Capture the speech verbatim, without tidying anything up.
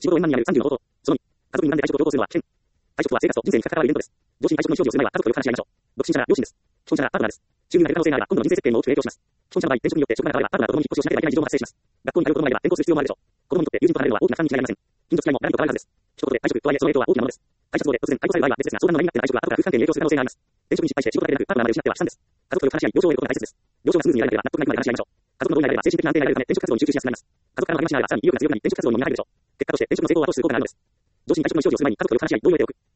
仕事を円満にやるさんじゅうの方法。そのに、家族になんで退職を要求するのは危険。退職とは生活と人生に深く関わるイベントです。上司に退職の意思を表示する前は家族とよく話し合いましょう。独身者が両親です。既婚者がパートナーです。収入が減る可能性があれば、今度の人生設計にも大きく影響します。既婚者の場合、転職によって職場が変われば、パートナーと共に引っ越しをしなければいけない事情も発生します。学校に通う子供がいれば転校する必要もあるでしょう。子供にとって友人と離れるのは大きな負担に違いありません。近所付き合いも誰と変わらずです。一言で退職とはいえその影響は大きなものです。会社都合で突然解雇される場合は別ですが、相談の内容になっていない退職は後から夫婦関係に影響する可能性があります。転職に失敗して仕事だけでなくパートナーまで失っては悲惨です。家族とよく話し合い、了承を得ることが大切です。了承がスムーズにやらなければ納得がいくまで話し合いましょう。家族の同意があれば精神的な安定が得られるため転職活動に集中しやすくなります。家族からの励ましがあればさらに意欲が強くなり転職活動にも身が入るでしょう。結果として転職の成功は少し不幸なものです。上司に退職の意思を表示する前に家族とよく話し合い、同意を得ておく。